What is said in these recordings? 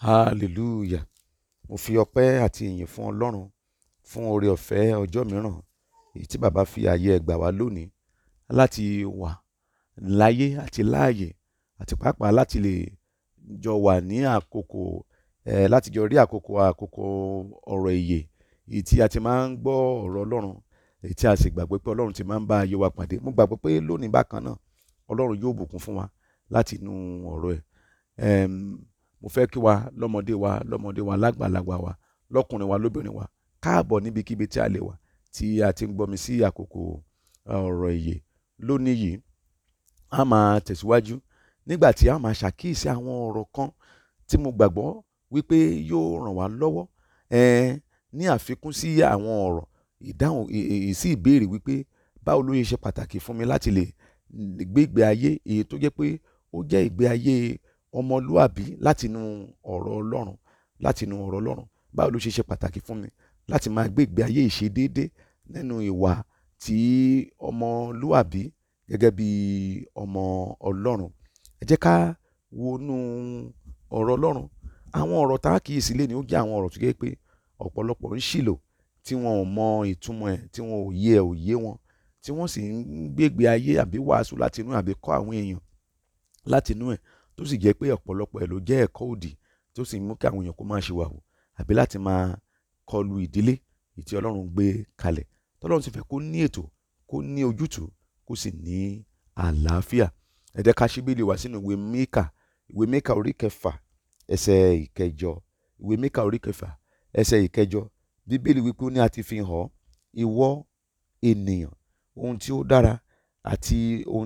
Hallelujah. Mo fi ọpẹ́ àti ìyìn fún Ọlọ́run fún oore ọ̀fẹ́ ọjọ́ mìíràn èyí tí bàbá fi ààyè ẹ̀ gbà wá lónìí láti wà láyé àti láàyè àti pàápàá láti lè jọ wà ní àkókò láti jọ rí àkókò ọ̀rọ̀ ìyè èyí tí a ti máa ń gbọ́ ọ̀rọ̀ Ọlọ́run èyí tí a sì gbàgbé pé Ọlọ́run ti máa ń bá ayé wa pàdé. Mo gbàgbọ́ pé lónìí bákan náà Ọlọ́run yóò bùkún fún wa láti inú ọ̀rọ̀ ẹ̀. Mo fẹ́ kí wa lọ́mọdé wa lágbàlagbà wa lọ́kùnrin wa lóbìnrin wa káàbọ̀ níbikíbi tí a lè wà tí a ti ń gbọ́ mi sí àkókò ọ̀rọ̀ ìyè. Lónìí yìí a máa tẹ̀síwájú nígbà tí a máa ṣàkíyèsí àwọn ọ̀rọ̀ kan tí mo gbàgbọ́ wípé yóò ràn wá lọ́wọ́ ní àfikún sí àwọn ọ̀rọ̀ ìdáhùn sí ìbéèrè wípé báwo ló ṣe pàtàkì fún mi láti lè gbé ìgbé ayé èyí tó jẹ́ pé ó jẹ́ ìgbé ayé ọmọlúàbí látinú ọ̀rọ̀ Ọlọ́run. Báwo ló ṣe pàtàkì fún mi láti máa gbé ìgbé ayé ìṣedéédé nínú ìwà tí ọmọlúàbí gẹ́gẹ́ bí ọmọ Ọlọ́run. Ẹ jẹ́ ká wọnú ọ̀rọ̀ Ọlọ́run. Àwọn ọ̀rọ̀ tá a kíyèsí lé ní ó jẹ́ àwọn ọ̀rọ̀ tó jẹ́ pé ọ̀pọ̀lọpọ̀ ń ṣìlò tí wọn ò mọ ìtumọ̀ ẹ̀, tí wọn ò yé wọn, tí wọ́n sì ń gbé ìgbé ayé àbí wàásù látinú àbí kọ́ àwọn èèyàn látinú ẹ̀, tó sì jẹ́ pé ọ̀pọ̀lọpọ̀ ẹ̀ ló jẹ́ ẹ̀kọ́ òdì tó sì mú kí àwọn èèyàn kó máa ṣìwàhù àbí láti máa kọlu ìdílé èyí tí Ọlọ́run gbé kalẹ̀. Tọ́lọ́run sì fẹ́ kó ní ètò, kó ní ojútùú, kó sì ní àlàáfíà. Ẹ jẹ́ ká ṣí Bíbélì wá sínú ìwé Míkà orí kẹfà ẹsẹ̀ ìkẹjọ. Ìwé Míkà orí kẹfà ẹsẹ̀ ìkẹjọ. Bíbélì wípé ó ní a ti fi hàn ìwọ ènìyàn ohun tí ó dára àti ohun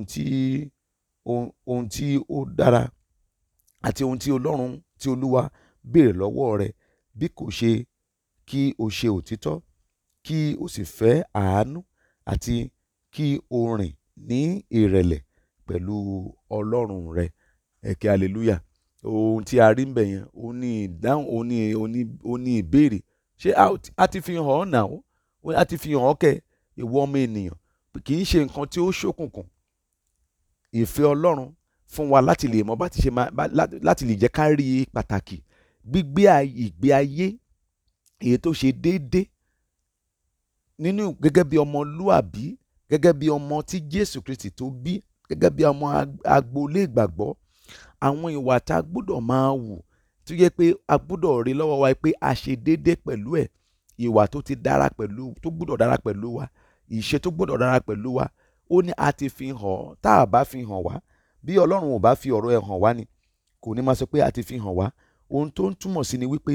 tí ó dára àti ohun tí Olúwa béèrè lọ́wọ́ rẹ, bí kò ṣe kí o ṣe òtítọ́, kí o sì fẹ́ àánú àti kí o rìn ní ìrẹ̀lẹ̀ pẹ̀lú Ọlọ́run rẹ. Ẹ̀kẹ́ hallelujah. Ohun tí a rí ń bẹ̀ yẹn ó ní ìdáhùn, ó ní ìbéèrè. Ṣé a ti fi hàn ọ́ náà? A ti fi hàn ọ́ kẹ́ ìwọ ọmọ ènìyàn. Kì í ṣe nǹkan tí ó ṣókùnkùn. Ìfẹ́ Ọlọ́run fún wa láti lè mọ̀ láti lè jẹ́ ká rí pàtàkì gbígbé ìgbé ayé èyí tó ṣe déédé nínú gẹ́gẹ́ bí ọmọlúàbí, gẹ́gẹ́ bí ọmọ tí Jésù Kristi tó bí, gẹ́gẹ́ bí ọmọ agboolé ìgbàgbọ́. Àwọn ìwà tá a gbọ́dọ̀ máa wù tó yẹ pé a gbọ́dọ̀ rí lọ́wọ́ wa pé a ṣe déédé pẹ̀lú ẹ̀. Ìwà tó gbọ́dọ̀ dára pẹ̀lú wa, ìṣe tó gbọ́dọ̀ dára pẹ̀lú wa. Ó ní a ti fi hàn. Tá a bá fi hàn wá, bí Ọlọ́run ò bá fi ọ̀rọ̀ ẹ̀ hàn wá ni kò ní máa sọ pé a ti fi hàn wá. Ohun tó ń túmọ̀ sí ni wípé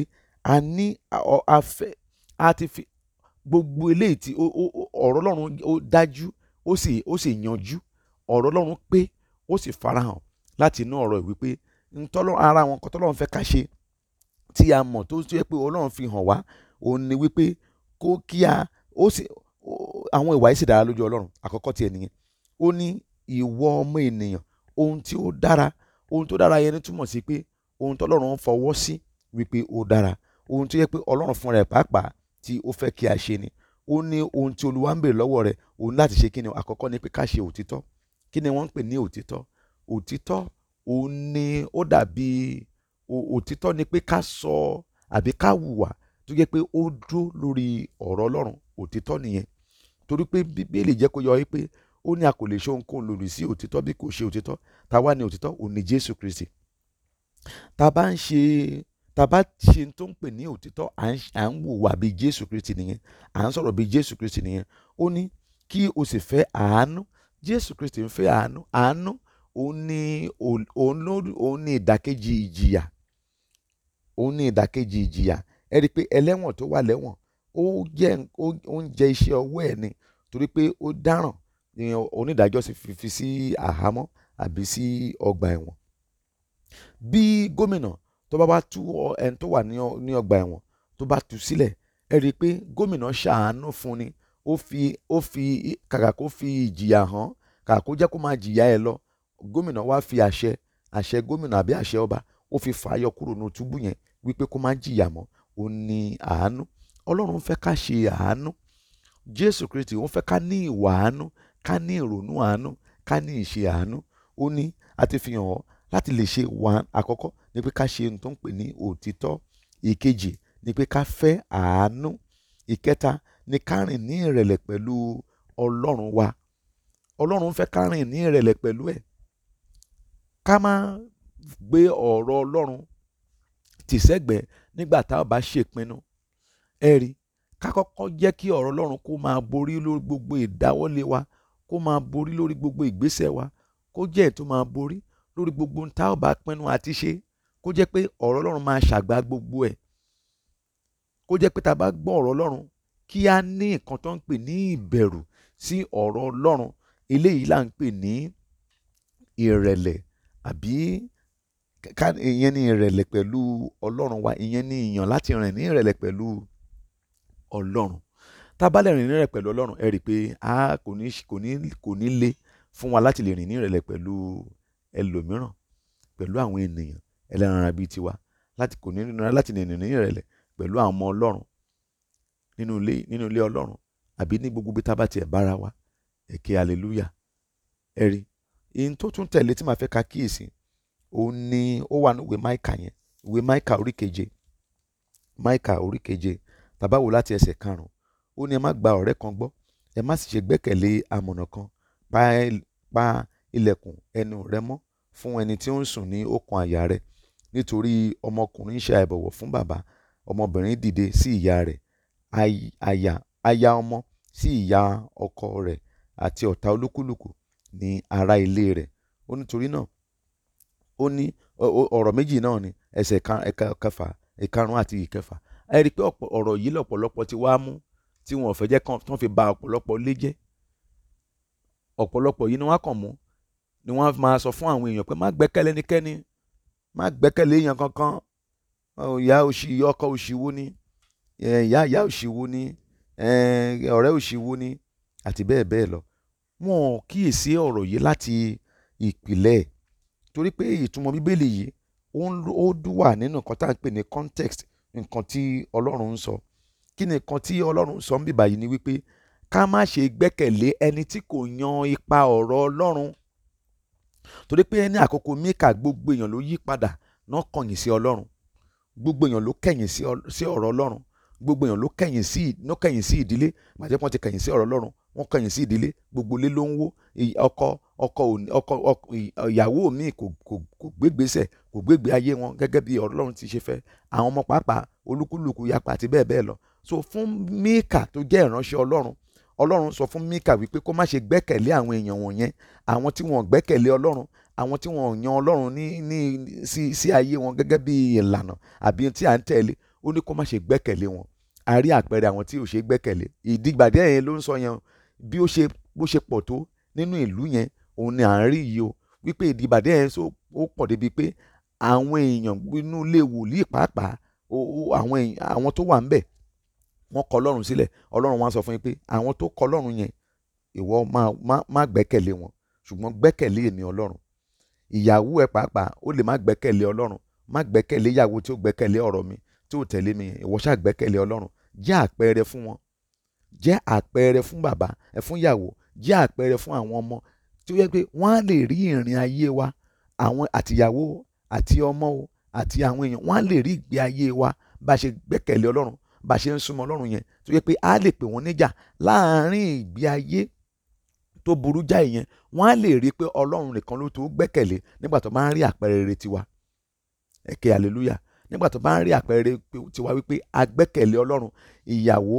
a ti fi gbogbo eléyìí tí ọ̀rọ̀ Ọlọ́run ó dájú, ó sì yanjú. Ọ̀rọ̀ Ọlọ́run pé ó sì farahàn láti inú ọ̀rọ̀ wípé ara àwọn nǹkan tọ́lọ́run fẹ́ ká ṣe tí a mọ̀ tó yẹ pé Ọlọ́run fi hàn wá òun ni wípé àwọn ìwà yìí sì dára lójú Ọlọ́run. Àkọ́kọ́ tiẹ̀ nìyẹn. Ó ní ìwọ ọmọ ènìyàn ohun tí ó dára. Ohun tó dára yẹn ní túmọ̀ sí pé ohun tó Ọlọ́run fọwọ́ sí wípé ó dára. Ohun tó yẹ pé Ọlọ́run fúnra ẹ̀ pàápàá tí ó fẹ́ kí a ṣe ni. Ó ní ohun tí Olúwa ń béèrè lọ́wọ́ rẹ̀ òun láti ṣe kíni. Àkọ́kọ́ ni pé ká ṣe òtítọ́. Kí ni wọ́n ń pè ní òtítọ́? Òtítọ́ òun ni ó dàbí òtítọ́ ni pé ká sọ àbí ká hùwà tó yẹ pé ó dúró lórí ọ̀rọ̀ Ọlọ́run. Òtítọ́ nìyẹn. Torí pé Bíbélì jẹ́ kó yọ wípé ó ní a kò lè ṣe ohunkóhun lòdì sí òtítọ́ bí kò ṣe òtítọ́. Ta wá ní òtítọ́? Òun ni Jésù Kristi. Ta bá ṣe tó ń pè ní òtítọ́, à ń hùwà bí Jésù Kristi nìyẹn. À ń sọ̀rọ̀ bí Jésù Kristi nìyẹn. Ó ní kí o sì fẹ́ àánú. Jésù Kristi ń fẹ́ àánú. Àánú òun ní ìdàkejì ìjìyà. Òun ní ìdàkejì ìjìyà. Ẹ rí i pé ẹlẹ́wọ̀n tó wà lẹ́wọ̀n ó ń jẹ iṣẹ́ ọwọ́ ẹ̀ ni, torí pé ó dáràn ni onídàájọ́ sì fi sí àhámọ́ àbí sí ọgbà ẹ̀wọ̀n. Bí gómìnà tó bá tú ẹni tó wà ní ọgbà ẹ̀wọ̀n tó bá tú sílẹ̀, ẹ rí i pé gómìnà ṣàánú fún ni. Ó fi kàkà kó fi ìjìyà hàn, kàkà kó jẹ́ kó máa jìyà ẹ lọ, gómìnà wá fi àṣẹ gómìnà àbí àṣẹ ọba ó fi fà á yọ kúrò ní túbú yẹn wípé kó má jìyà mọ́. Ó ní àánú. Ọlọ́run fẹ́ ká ṣe àánú. Jésù Kristi ó fẹ́ ká ní ìwà àánú, ká ní ìrònú àánú, ká ní ìṣe àánú. Ó ní a ti fi hàn ọ́ láti lè ṣe àkọ́kọ́ ni pé ká ṣe ohun tó ń pè ní òtítọ́. Ìkejì ni pé ká fẹ́ àánú. Ìkẹta ni ká rìn ní ìrẹ̀lẹ̀ pẹ̀lú Ọlọ́run wa. Ọlọ́run fẹ́ ká rìn ní ìrẹ̀lẹ̀ pẹ̀lú ẹ̀. Ká má gbé ọ̀rọ̀ Ọlọ́run tì sẹ́gbẹ̀ẹ́ nígbà tá a bá ṣèpinnu. Ẹ rí, ká kọ́kọ́ jẹ́ kí ọ̀rọ̀ Ọlọ́run kó máa borí lórí gbogbo ìdáwọ́lé wa, kó máa borí lórí gbogbo ìgbésẹ̀ wa, kó jẹ́ ètò máa borí lórí gbogbo ohun tá a bá pinnu àti ṣe, kó jẹ́ pé ọ̀rọ̀ Ọlọ́run máa ṣàgbá gbogbo ẹ̀. Kó jẹ́ pé tá a bá gbọ́ ọ̀rọ̀ Ọlọ́run, kí a ní nǹkan tó ń pè ní ìbẹ̀rù sí ọ̀rọ̀ Ọlọ́run. Eléyìí là ń pè ní ìrẹ̀lẹ̀, àbí ìyẹn ní ìrẹ̀lẹ̀ pẹ̀lú Ọlọ́run wa. Ìyẹn ní ìyàn láti rìn ní ìrẹ̀lẹ̀ pẹ̀lú Ọlọ́run. Tá a bá lè rìn ní ìrẹ̀lẹ̀ pẹ̀lú Ọlọ́run, ẹ rí i pé kò ní le fún wa láti lè rìn ní ìrẹ̀lẹ̀ pẹ̀lú ẹlòmíràn, pẹ̀lú àwọn ènìyàn ẹlẹ́ran ara bíi tiwa. Kò ní nira láti lè rìn ní ìrẹ̀lẹ̀ pẹ̀lú àwọn ọmọ Ọlọ́run nínú ilé Ọlọ́run, àbí ní gbogbo bí tá a bá tiẹ̀ bára wa. Ẹ̀kẹ́ hallelujah. Ẹ rí, ihun tó tún tẹ̀lé tí màá fẹ́ ká kíyèsí, òun ni ó wà ní ìwé Máíkà yẹn, ìwé Máíkà orí keje. Máíkà orí keje, tá bá wò láti ẹsẹ̀ 5, ó ní ẹ má gba ọ̀rẹ́ kan gbọ́, ẹ má sì ṣe gbẹ́kẹ̀lé amọ̀nà kan. Pa ilẹ̀kùn ẹnu rẹ mọ́ fún ẹni tí ó ń sùn ní òkun àyà rẹ, nítorí ọmọkùnrin ṣe àìbọ̀wọ̀ fún bàbá, ọmọbìnrin dìde sí ìyá rẹ̀, aya ọmọ sí ìyá ọkọ rẹ̀, àti ọ̀tá olúkúlùkù ní ará ilé rẹ̀. Ó nítorí náà, ó ní ọ̀rọ̀ méjì náà ni ẹsẹ̀ kẹfà, ìkarùn àti ìkẹfà. Ẹ rí i pé ọ̀rọ̀ yìí lọ́pọ̀lọpọ̀ ti wá mú, tí wọn ò fẹ́ jẹ́ kán fi ba ọ̀pọ̀lọpọ̀ ilé jẹ́. Ọ̀pọ̀lọpọ̀ yìí ni wọ́n kàn mú, ni wọ́n máa sọ fún àwọn èèyàn pé má gbẹ́kẹ̀lé ẹnikẹ́ni, má gbẹ́kẹ̀lé èèyàn kankan. Ìyá òṣì, ọkọ òṣì wo ni, ìyá òṣì wo ni, ọ̀rẹ́ òṣì wo ni, àti bẹ́ẹ̀ bẹ́ẹ̀ lọ. Wọn ò kíyèsí ọ̀rọ̀ yìí láti ìpìlẹ̀, torí pé ìtumọ̀ Bíbélì yìí ó wà nínú nǹkan tá à ń pè ní context, nǹkan tí Ọlọ́run ń sọ. Kí ni nǹkan tí Ọlọ́run sọ ń bíbá yìí? Ni wípé ká má ṣe gbẹ́kẹ̀lé ẹni tí kò yan ipa ọ̀rọ̀ Ọlọ́run. Torí pé ní àkókò Míkà, gbogbo èèyàn ló yí padà náà kọ̀yìn sí Ọlọ́run. Gbogbo èèyàn ló kẹ̀yìn sí ọ̀rọ̀ Ọlọ́run. Gbogbo èèyàn ló kẹ̀yìn sí ìdílé. Màjẹ́ pọ́n ti kẹ̀yìn sí ọ̀rọ̀ Ọlọ́run, wọ́n kẹ̀yìn sí ìdílé. Gbogbo ilé ló ń wó. Ìyàwó mi kò gbégbésẹ̀, kò gbégbé ayé wọn gẹ́gẹ́ bí Ọlọ́run ti ṣe fẹ́. Àwọn ọmọ pàápàá olúkúlùkù yapa àti bẹ́ẹ̀ bẹ́ẹ̀ lọ. So fún Míkà tó jẹ́ ìránṣẹ́ Ọlọ́run, Ọlọ́run sọ fún Míkà wípé kó má ṣe gbẹ́kẹ̀lé àwọn èèyàn wọ̀nyẹn, àwọn tí wọn gbẹ́kẹ̀lé Ọlọ́run, àwọn tí wọn yan Ọlọ́run sí ayé wọn gẹ́gẹ́ bí ìlànà àbí tí à ń tẹ̀lé. Ó ní kó má ṣe gbẹ́kẹ̀lé wọn. A rí àpẹẹrẹ àwọn tí ò ṣe gbẹ́kẹ̀lé. Ìdígbàdé yẹn ló ń sọ yẹn, bí ó ṣe pọ̀ tó nínú ìlú yẹn, òun ni à ń rí yìí o, wípé ìdígbàdé yẹn ó pọ̀ débi pé àwọn èèyàn inú ilé wòlíì pàápàá, àwọn tó wà ń bẹ̀, wọ́n kọ̀ Ọlọ́run sílẹ̀. Ọlọ́run wá sọ fún yín pé àwọn tó kọ̀ Ọlọ́run yẹn, ìwọ má gbẹ́kẹ̀lé wọn, ṣùgbọ́n gbẹ́kẹ̀lé èmi Ọlọ́run. Ìyàwó ẹ pàápàá ó lè má gbẹ́kẹ̀lé Ọlọ́run, má gbẹ́kẹ̀lé ìyàwó tí ó gbẹ́kẹ̀lé ọ̀rọ̀ mi, tí ó tẹ̀lé mi. Ìwọ ṣáà gbẹ́kẹ̀lé Ọlọ́run. Jẹ́ àpẹẹrẹ fún wọn, jẹ́ àpẹẹrẹ fún bàbá, fún ìyàwó, jẹ́ àpẹẹrẹ fún àwọn ọmọ, tí ó yẹ pé wọ́n á lè rí ìrìn ayé wa, àwọn àtìyàwó àti ọmọ àti àwọn èèyàn, wọ́n á lè rí ìgbé ayé wa bá ṣe gbẹ́kẹ̀lé Ọlọ́run, bá ṣe ń súnmọ́ Ọlọ́run yẹn, tó yẹ pé á lè pè wọ́n níjà láàárín ìgbé ayé tó burú jáì yẹn. Wọ́n á lè rí pé Ọlọ́run nìkan ló tó gbẹ́kẹ̀lé nígbà tó bá ń rí àpẹẹrẹ rere tiwa. Ẹ̀kẹ́ hallelujah. Nígbà tó bá ń rí àpẹẹrẹ tiwa wípé a gbẹ́kẹ̀lé Ọlọ́run. Ìyàwó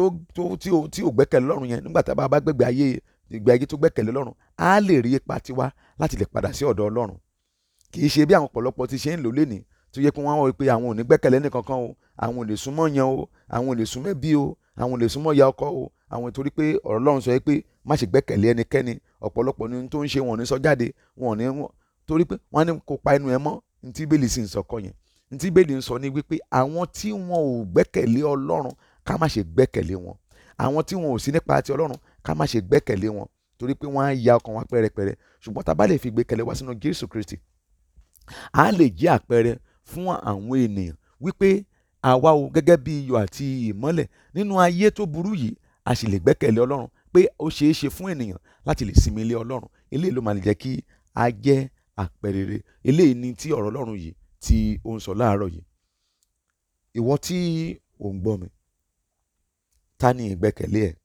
tí ò gbẹ́kẹ̀lé Ọlọ́run yẹn, nígbà tá a bá gbẹ́gbẹ́ ìgbé ayé tó gbẹ́kẹ̀lé Ọlọ́run, á lè rí ipa tiwa láti lè padà sí ọ̀dọ̀ Ọlọ́run. Kì í ṣe bí àwọn ọ̀pọ̀lọpọ̀ ti ṣe ń lò lénìí, tó yẹ kí wọ́n wọ́n pé àwọn ò ní gbẹ́kẹ̀lé nìkankan o, àwọn ò lè súnmọ́ yan o, àwọn ò lè súnmọ́ ẹbí o, àwọn ò lè súnmọ́ ya ọkọ o, àwọn torí pé ọ̀rọ̀ Ọlọ́run sọ pé má ṣe gbẹ́kẹ̀lé ẹnikẹ́ni. Ọ̀pọ̀lọpọ̀ ní tó ń ṣe, wọn ò ní sọ jáde, torí pé wọ́n ní kó pa ẹnu ẹ mọ́. Ní tí Bíbélì sì ń sọ kọ́ yẹn. Ní tí Bíbélì ń sọ ní wípé àwọn tí wọn ò gbẹ́kẹ̀lé Ọlọ́run, ká má ṣe gbẹ́kẹ̀lé wọn. Àwọn tí wọn ò sí nípa ti Ọlọ́run, ká má ṣe gbẹ́kẹ̀lé wọn, torí pé wọ́n á ya ọkàn wa pẹ́rẹpẹ́rẹ. Ṣùgbọ́n tá a bá lè fi gbẹ́kẹ̀lé wa sínú Jésù Kristi, a lè jẹ́ àpẹẹrẹ fún àwọn ènìyàn wípé àwa o, gẹ́gẹ́ bí iyọ̀ àti ìmọ́lẹ̀ nínú ayé tó burú yìí, a sì lè gbẹ́kẹ̀lé Ọlọ́run, pé ó ṣeé ṣe fún ènìyàn láti lè sinmi lé Ọlọ́run. Eléyìí ló máa lè jẹ́ kí a jẹ́ àpẹẹrẹ rere. Eléyìí ni tí ọ̀rọ̀ Ọlọ́run yìí tí ó ń sọ láàárọ̀ yìí. Ìwọ tí ò ń gbọ́ mi, ta ni ìgbẹ́kẹ̀lé ẹ̀?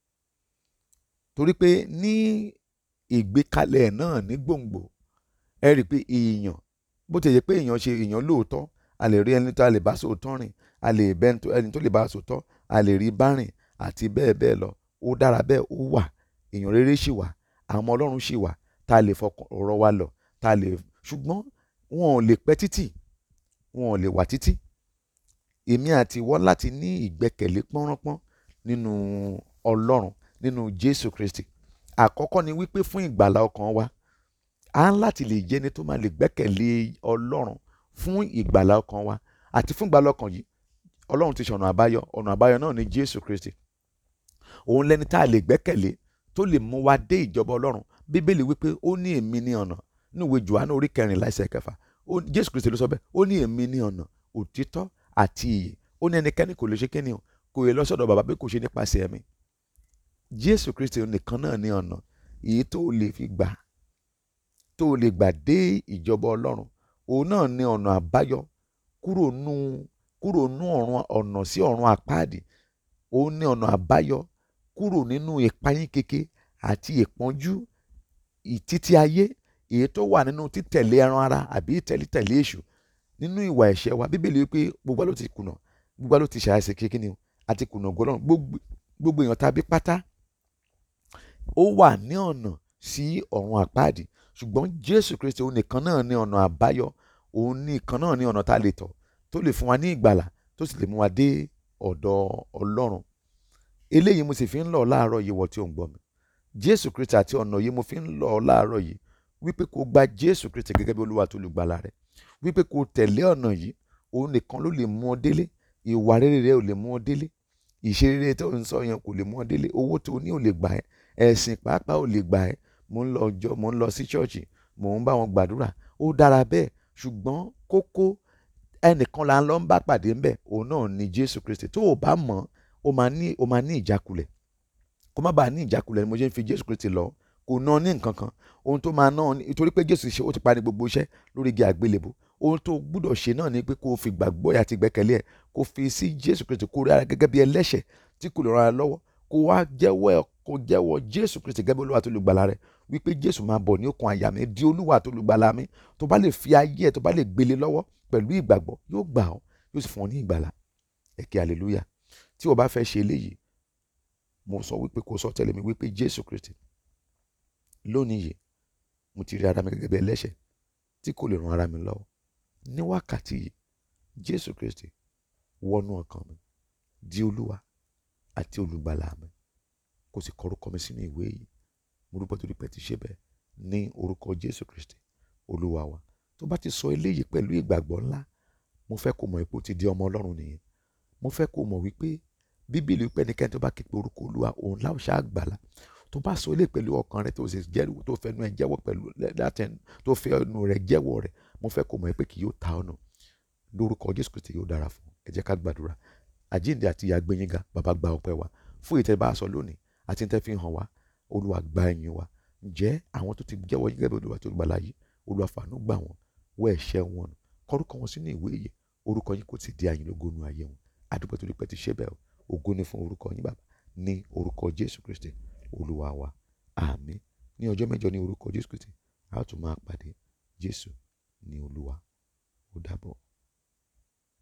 Torí pé ní ìgbékalẹ̀ náà ní gbòǹgbò, ẹ rí i pé èèyàn, bó ti yẹ pé èèyàn ṣe èèyàn lóòótọ́, a lè rí ẹni tó a lè bá sòótọ́ rìn, a lè bẹ́ ẹni tó lè bá sòótọ́, a lè rí bá rìn àti bẹ́ẹ̀ bẹ́ẹ̀ lọ. Ó dára bẹ́ẹ̀, ó wà, èèyàn rere ṣì wà, àwọn ọmọ Ọlọ́run ṣì wà, tá a lè fọkàn ọ̀rọ̀ wa lọ, tá a lè, ṣùgbọ́n wọn ò lè pẹ́ títì, wọn ò lè wà títí. Èmi àti ìwọ láti ní ìgbẹ́kẹ̀lé pọ́nrọ́pọ́n nínú Ọlọ́run, nínú Jésù Kristi. Àkọ́kọ́ ni wípé fún ìgbàlà ọkàn wa, a ń láti lè jẹ́ ẹni tó máa lè gbẹ́kẹ̀lé Ọlọ́run fún ìgbàlà ọkàn wa. Àti fún ìgbàlà ọkàn yìí, Ọlọ́run ti ṣọ̀nà àbáyọ. Ọ̀nà àbáyọ náà ni Jésù Kristi. Òun lẹni tá a lè gbẹ́kẹ̀lé tó lè mú wa dé ìjọba Ọlọ́run. Bíbélì wípé ó ní èmi ní ọ̀nà. Nínú ìwé Jòhánù orí 14 ẹsẹ̀ 6, Jésù Kristi ló sọ bẹ́ẹ̀. Ó ní èmi ní ọ̀nà, òtítọ́ àti ìyè. Ó ní ẹnikẹ́ni kò lè ṣe kíni o, kò lè lọ sọ́dọ̀ bàbá bí kò ṣe nípasẹ̀ mi. Jésù Kristi nìkan náà ní ọ̀nà èyí tó lè fi gbà, tó lè gbà dé ìjọba Ọlọ́run. Òun náà ní ọ̀nà àbáyọ kúrò nú ọ̀nà sí ọ̀run àpáàdì. Òun ní ọ̀nà àbáyọ kúrò nínú ìpayín keke àti ìpọ́njú ìtítí ayé èyí tó wà nínú títẹ̀lé ẹran ara àbí tẹ̀lé èṣù nínú ìwà ẹ̀ṣẹ̀ wa. Bíbélì wípé gbogbo ló ti kùnà, gbogbo ló ti ṣàìsí kíni o, àti kùnà ògo Ọlọ́run. Gbogbo èèyàn tàbí pátá ó wà ní ọ̀nà sí ọ̀run àpáàdì, ṣùgbọ́n Jésù Kristi òun nìkan náà ní ọ̀nà àbáyọ. Òun nìkan náà ní ọ̀nà tá a lè tọ̀ tó lè fún wa ní ìgbàlà, tó sì lè mú wa dé ọ̀dọ̀ Ọlọ́run. Eléyìí mo sì fi ń lọ̀ láàárọ̀ yìí, wọ tí ò ń gbọ́ mi. Jésù Kristi àti ọ̀nà yìí mo fi ń lọ̀ láàárọ̀ yìí, wípé kó gba Jésù Kristi gẹ́gẹ́ bí Olúwa tó olùgbàlà rẹ̀, wípé kó tẹ̀lé ọ̀nà yìí. Òun nìkan ló lè mú ọ délé. Ìwà rere rẹ ò lè mú ọ délé. Ìṣe rere tó ń sọ yẹn kò lè mú ọ délé. Owó tó ní ò lè gbà ẹ́. Ẹ̀sìn pàápàá ò lè gbà ẹ́. Mo ń lọ sí ṣọ́ọ̀ṣì, mò ń bá wọn gbàdúrà, ó dára bẹ́ẹ̀, ṣùgbọ́n kókó ẹnìkan là ń lọ ń bá pàdé ńbẹ̀, òun náà ni Jésù Kristi. Tó o bá mọ̀, ó máa ní ìjákulẹ̀. Kó má bàa ní ìjákulẹ̀ ni mo ṣe ń fi Jésù Kristi lọ. Kò ná ní nǹkan kan. Ohun tó máa ná ọ nítorí pé Jésù ṣe, ó ti parí gbogbo iṣẹ́ lórí igi àgbélébùú. Ohun tó gbúdọ̀ ṣe náà ni pé kó o fi gbàgbọ́ àti ìgbẹ́kẹ̀lé ẹ̀, kó o fi sí Jésù Kristi, kó o rí ara gẹ́gẹ́ bí ẹlẹ́ṣẹ̀ tí kò lè ràn án lọ́wọ́. Kó wá jẹ́wọ́ Jésù Kristi gẹ́gẹ́ bí Olúwa tó olùgbàlà rẹ̀, wípé Jésù máa bọ̀ ní ọkàn àyà mi, di Olúwa tó olùgbàlà mi. Tó bá lè fi ayé ẹ̀, tó bá lè gbélé lọ́wọ́ pẹ̀lú ìgbàgbọ́, yóò gbà ọ́, yóò sì fún ọ ní ìgbàlà. Ẹ ké hallelujah. Tí o bá fẹ́ ṣe eléyìí, mo sọ wípé kó sọ tẹ̀lé mi wípé Jésù Kristi, lónìí yìí mo ti rí ara mi gẹ́gẹ́ bí ẹlẹ́ṣẹ̀ tí kò lè ran ara mi lọ́wọ́. Ní wákàtí yìí, Jésù Kristi wọnú ọkàn mi, di Olúwa àti olùgbàlà mi, kó sì kọ orúkọ mi sínú ìwé yìí. Mo dúpẹ́ torí pé ti ṣe bẹ́ẹ̀ ní orúkọ Jésù Kristi Olúwa wa. Tó bá ti sọ eléyìí pẹ̀lú ìgbàgbọ́ ńlá, mo fẹ́ kó mọ̀ pé ó ti di ọmọ Ọlọ́run nìyẹn. Mo fẹ́ kó mọ̀ wípé Bíbélì wípé ẹnikẹ́ni tó bá ké pe orúkọ Olúwa, òun lá ó ṣáà gbàlà. Tó bá sọ eléyìí pẹ̀lú ọkàn rẹ, tó sì jẹ́rìí, tó fẹnu ẹ jẹ́wọ́ pẹ̀lú tó fẹ́ ẹnu rẹ jẹ́wọ́ rẹ̀, mo fẹ́ kó mọ̀ pé kì yóò ta ọ̀nà. Lórúkọ Jésù Kristi yóò dára fún ọ. Ẹ jẹ́ ká gbàdúrà. Àjíǹde àti ìyè gbé yín ga, bàbá gba ọpẹ́ wa fún ìtẹ́ bá sọ lónìí àti ìtẹ́ fi hàn wá. Olúwa gba ẹ̀yìn wa. Ǹjẹ́ àwọn tó ti jẹ́wọ́ gẹ́gẹ́ bí Olúwa tó olùgbàlà yìí, Olúwa fàánú gbà wọ́n, wọ ẹ̀ṣẹ̀ wọn nù, kọ orúkọ wọn sínú ìwé ìyè. Orúkọ yín kò sì di àyìnlógo nínú ayé wọn. A dúpẹ́ torí pé ti ṣe bẹ́ẹ̀. Ògo ni fún orúkọ yín bàbá, ní orúkọ Jésù Kristi Olúwa wa. Àmín. Ní ọjọ́ mẹ́jọ ní orúkọ Jésù Kristi, a ó tún máa pàdé. Jésù ní Olúwa. Ó dàbọ̀.